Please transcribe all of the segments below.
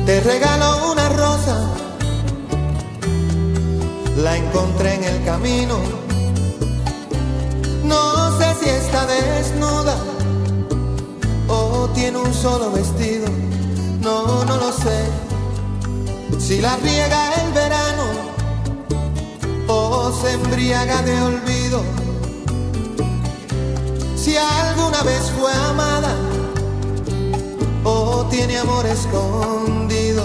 Te regalo una rosa, la encontré en el camino. No sé si está desnuda o tiene un solo vestido. No, no lo sé. Si la riega el verano o se embriaga de olvido. Si alguna vez fue amada o tiene amor escondido.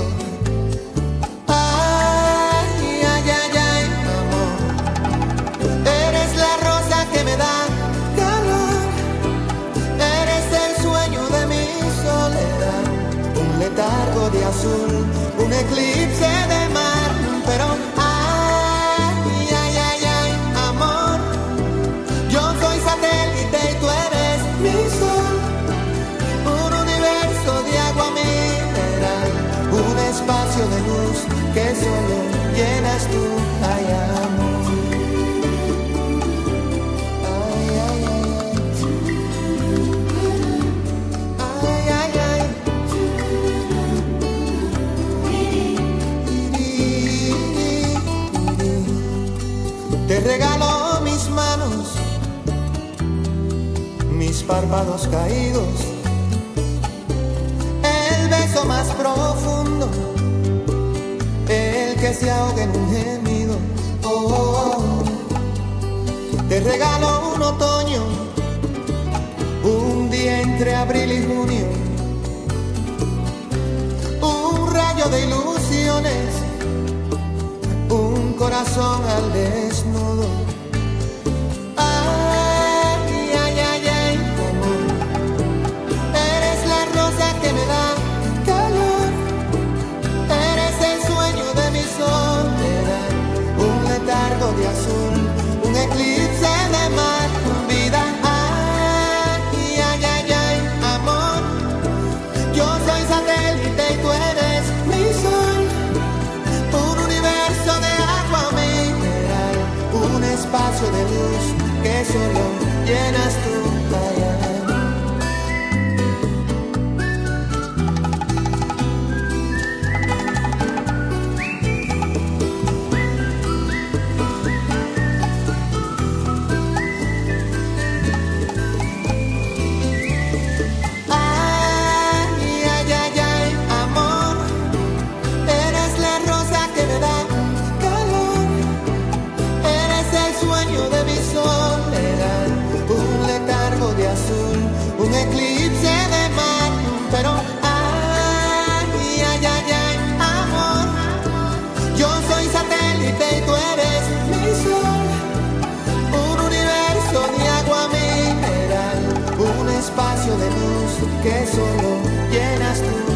Ay, ay, ay, ay, amor, eres la rosa que me da calor. Eres el sueño de mi soledad, un letargo de azul, un eclipse de mar. Pero ay, ay, ay, ay, amor, yo soy satélite y tú eres mi sol. Un universo de agua mineral, un espacio de luz que solo llenas tú. Ay, amor. Ay, ay, ay, ay, ay, ay. Te regalo mis manos, mis párpados caídos, el beso más profundo, el que se ahoga en un gemido. Oh, oh, oh. Te regalo un otoño, un día entre abril y junio, un rayo de ilusiones, un corazón al desnudo. Ay, ay, ay, ay, amor, eres la rosa que me da calor. Eres el sueño de mi soledad, un letargo de azul, un eclipse de mar, vida. Ay, ay, ay, ay, amor, yo soy satélite y tú eres mi sol. Un universo de agua mineral, un espacio de luz que solo llenas tú. Ay, ay. Ay, ay, ay, ay, amor, eres la rosa que me da calor. Eres el sueño de mi soledad, un letargo de azul, un eclipse de mar. Pero ay, ay, ay, ay, amor, yo soy satélite y tú eres mi sol. Un universo de agua mineral, un espacio de luz que solo llenas tú.